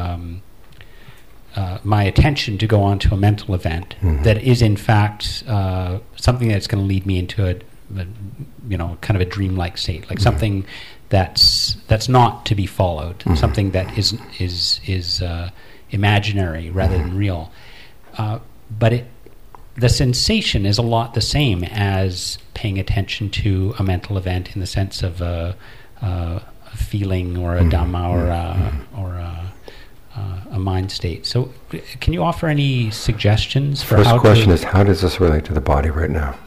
my attention to go on to a mental event that is in fact something that's going to lead me into a kind of a dreamlike state, like something that's not to be followed, something that is imaginary rather than real. But the sensation is a lot the same as paying attention to a mental event, in the sense of a feeling or a dhamma or a mind state. So can you offer any suggestions for
First question is, how does this relate to the body right now?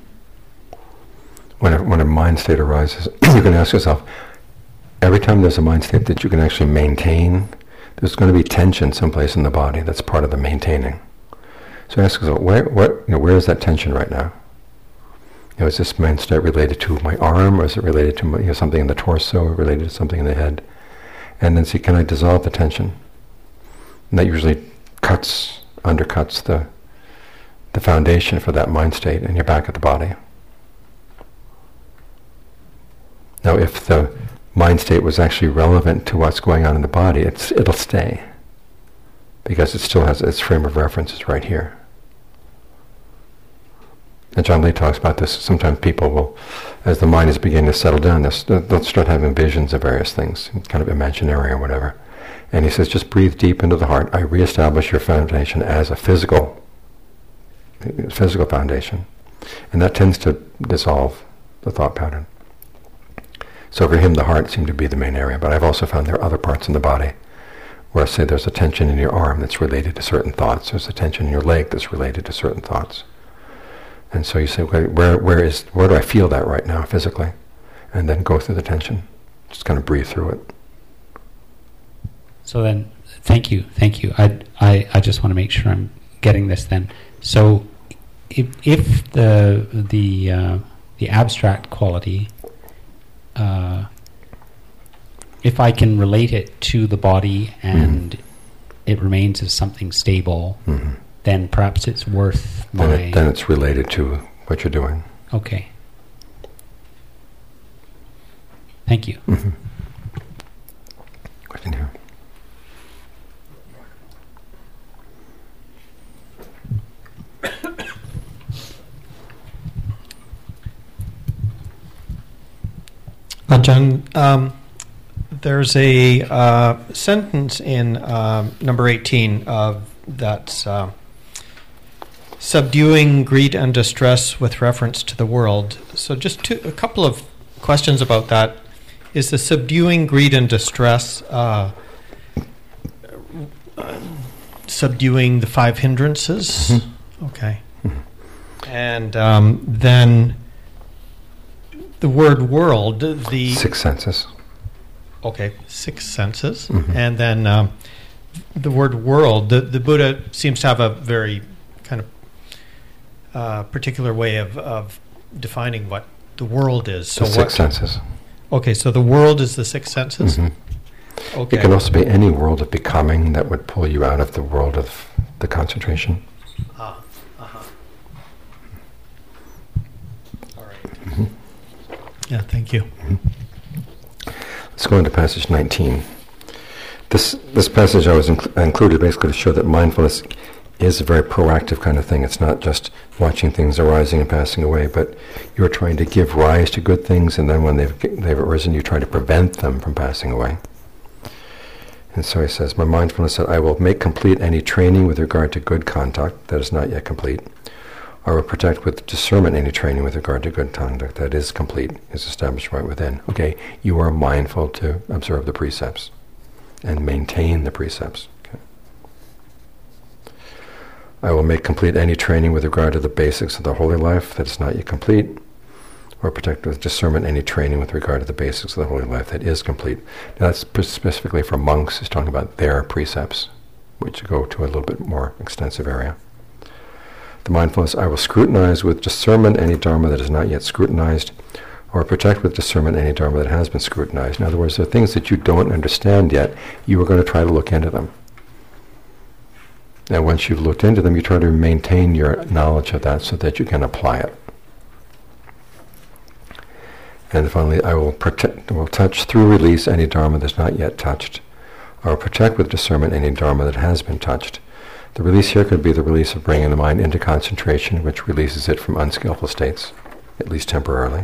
When a mind state arises, you can ask yourself, every time there's a mind state that you can actually maintain, there's going to be tension someplace in the body that's part of the maintaining. So ask yourself, where is that tension right now? Is this mind state related to my arm, or is it related to something in the torso, or related to something in the head? And then see, can I dissolve the tension? And that usually undercuts the foundation for that mind state, and you're back at the body. Now, if the mind state was actually relevant to what's going on in the body, it'll stay, because it still has its frame of reference is right here. And John Lee talks about this. Sometimes people will, as the mind is beginning to settle down, they'll start having visions of various things, kind of imaginary or whatever. And he says, just breathe deep into the heart. I reestablish your foundation as a physical foundation. And that tends to dissolve the thought pattern. So for him, the heart seemed to be the main area. But I've also found there are other parts in the body where, say, there's a tension in your arm that's related to certain thoughts. There's a tension in your leg that's related to certain thoughts. And so you say, okay, where do I feel that right now physically? And then go through the tension. Just kind of breathe through it.
So then, thank you. I just want to make sure I'm getting this then. So if the abstract quality, if I can relate it to the body and it remains as something stable, then perhaps it's worth
then it's related to what you're doing.
Okay. Thank you.
Question here.
John, there's a sentence in number 18 of that's subduing greed and distress with reference to the world. So just a couple of questions about that. Is the subduing greed and distress subduing the 5 hindrances? Okay. And then the word world, the
6 senses.
Okay, 6 senses. And then the word world, the Buddha seems to have a very kind of particular way of defining what the world is. So
the 6 senses.
Okay, so the world is the 6 senses? Okay.
It can also be any world of becoming that would pull you out of the world of the concentration.
All right. Yeah, thank you.
Let's go into passage 19. This passage I was included basically to show that mindfulness is a very proactive kind of thing. It's not just watching things arising and passing away, but you're trying to give rise to good things, and then when they've arisen, you try to prevent them from passing away. And so he says, my mindfulness that I will make complete any training with regard to good conduct that is not yet complete. I will protect with discernment any training with regard to good conduct that is complete, is established right within. Okay, you are mindful to observe the precepts and maintain the precepts. Okay. I will make complete any training with regard to the basics of the holy life that is not yet complete, or protect with discernment any training with regard to the basics of the holy life that is complete. Now that's specifically for monks. He's talking about their precepts, which go to a little bit more extensive area. The mindfulness, I will scrutinize with discernment any dharma that is not yet scrutinized, or protect with discernment any dharma that has been scrutinized. In other words, there are things that you don't understand yet, you are going to try to look into them. And once you've looked into them, you try to maintain your knowledge of that so that you can apply it. And finally, I will touch through release any dharma that is not yet touched, or protect with discernment any dharma that has been touched. The release here could be the release of bringing the mind into concentration, which releases it from unskillful states, at least temporarily.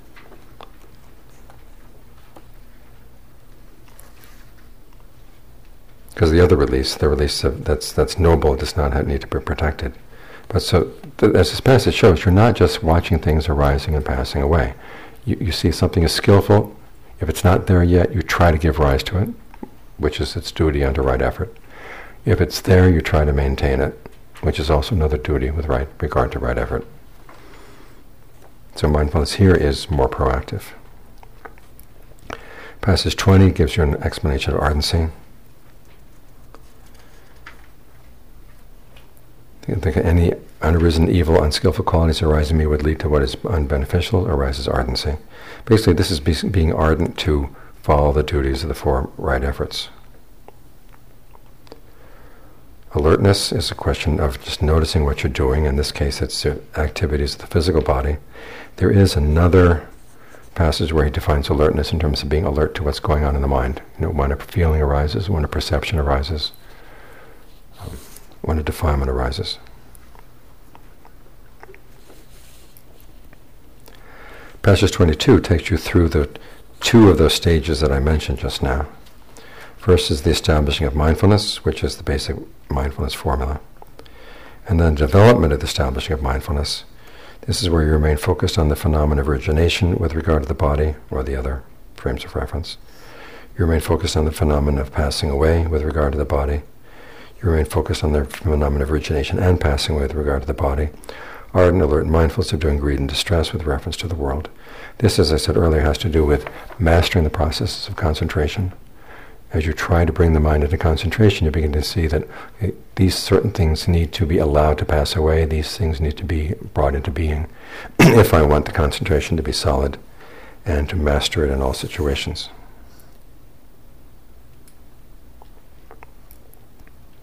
Because the other release, the release of that's noble, does not need to be protected. But so, as this passage shows, you're not just watching things arising and passing away. You see something is skillful. If it's not there yet, you try to give rise to it, which is its duty under right effort. If it's there, you try to maintain it, which is also another duty with regard to right effort. So mindfulness here is more proactive. Passage 20 gives you an explanation of ardency. Think any unarisen evil, unskillful qualities arising in me would lead to what is unbeneficial, arises ardency. Basically, this is being ardent to follow the duties of the 4 right efforts. Alertness is a question of just noticing what you're doing. In this case, it's activities of the physical body. There is another passage where he defines alertness in terms of being alert to what's going on in the mind. When a feeling arises, when a perception arises, when a defilement arises. Passage 22 takes you through the 2 of those stages that I mentioned just now. First is the establishing of mindfulness, which is the basic mindfulness formula. And then development of the establishing of mindfulness. This is where you remain focused on the phenomenon of origination with regard to the body or the other frames of reference. You remain focused on the phenomenon of passing away with regard to the body. You remain focused on the phenomenon of origination and passing away with regard to the body. Ardent, alert, and mindful of doing greed and distress with reference to the world. This, as I said earlier, has to do with mastering the processes of concentration. As you try to bring the mind into concentration, you begin to see that these certain things need to be allowed to pass away. These things need to be brought into being if I want the concentration to be solid and to master it in all situations.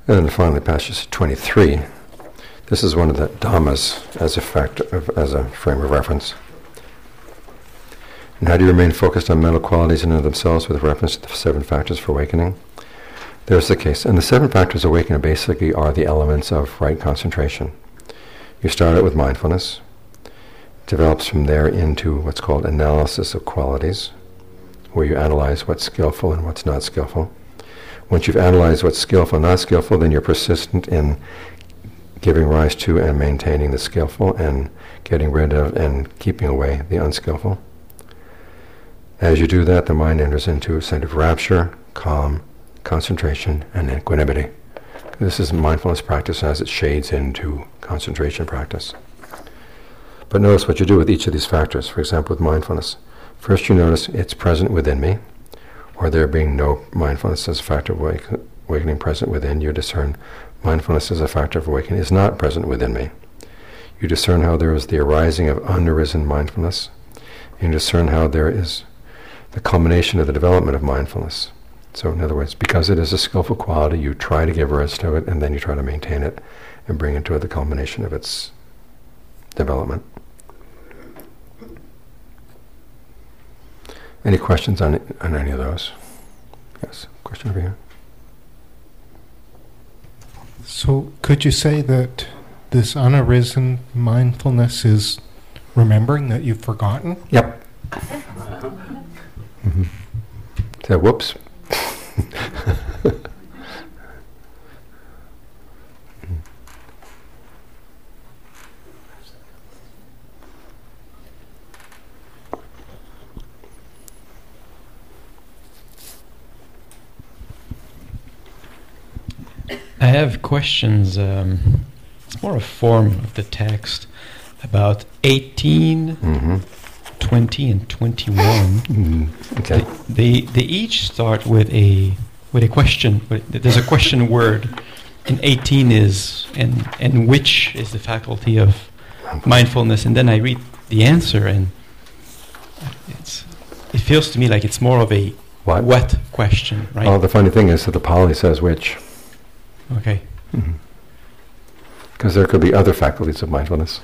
And then finally, passage 23. This is one of the dhammas as a frame of reference. And how do you remain focused on mental qualities in and of themselves with reference to the 7 factors for awakening? There's the case. And the 7 factors of awakening basically are the elements of right concentration. You start out with mindfulness. It develops from there into what's called analysis of qualities, where you analyze what's skillful and what's not skillful. Once you've analyzed what's skillful and not skillful, then you're persistent in giving rise to and maintaining the skillful and getting rid of and keeping away the unskillful. As you do that, the mind enters into a state of rapture, calm, concentration, and equanimity. This is mindfulness practice as it shades into concentration practice. But notice what you do with each of these factors. For example, with mindfulness. First you notice it's present within me, or there being no mindfulness as a factor of awakening present within. You discern mindfulness as a factor of awakening is not present within me. You discern how there is the arising of unarisen mindfulness. You discern how there is the culmination of the development of mindfulness. So in other words, because it is a skillful quality, you try to give rise to it, and then you try to maintain it and bring it to the culmination of its development. Any questions on any of those? Yes, question over here.
So could you say that this unarisen mindfulness is remembering that you've forgotten?
Yep. Mm-hmm. So, whoops.
I have questions. It's more a form of the text about 18, 20, and 21.
Okay.
They each start with a question. There's a question word, and 18 is and which is the faculty of mindfulness, and then I read the answer, and it feels to me like it's more of a what question, right?
Oh, the funny thing is that the Pali says which.
Okay.
Because there could be other faculties of mindfulness.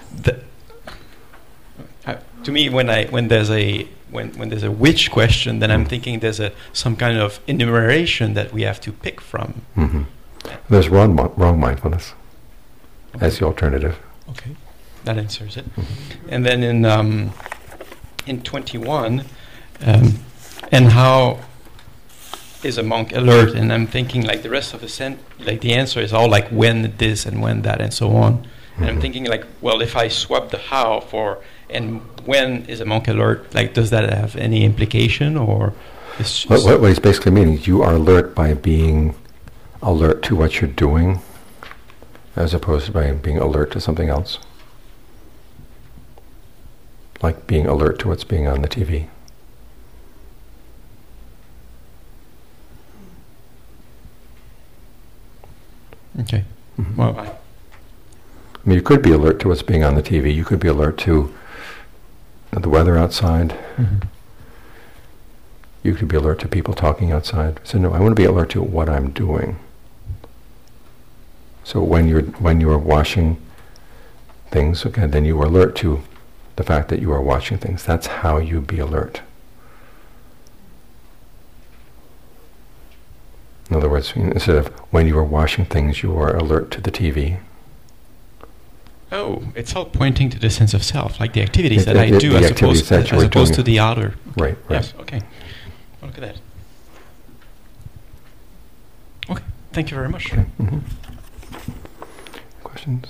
To me, when there's a which question, then I'm thinking there's some kind of enumeration that we have to pick from.
Mm-hmm. There's wrong mindfulness as the alternative.
Okay, that answers it. And then in 21, and how is a monk alert? And I'm thinking like the rest of the like the answer is all like when this and when that and so on. And I'm thinking like, well, if I swap the how for and when is a monk alert, like does that have any implication or?
What he's basically meaning is you are alert by being alert to what you're doing, as opposed to by being alert to something else. Like being alert to what's being on the TV.
Okay.
Mm-hmm.
Well,
I mean, you could be alert to what's being on the TV. You could be alert to the weather outside.
Mm-hmm.
You could be alert to people talking outside. So no, I want to be alert to what I'm doing. So when you're washing things, okay, then you are alert to the fact that you are watching things. That's how you be alert. In other words, instead of when you are washing things, you are alert to the TV.
Oh, it's all pointing to the sense of self, like the activities that I do, as opposed to the outer.
Right.
Yes. Okay. Well, look at that. Okay. Thank you very much.
Okay. Mm-hmm. Questions?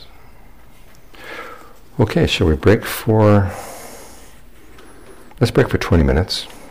Okay. Shall we break for? Let's break for 20 minutes.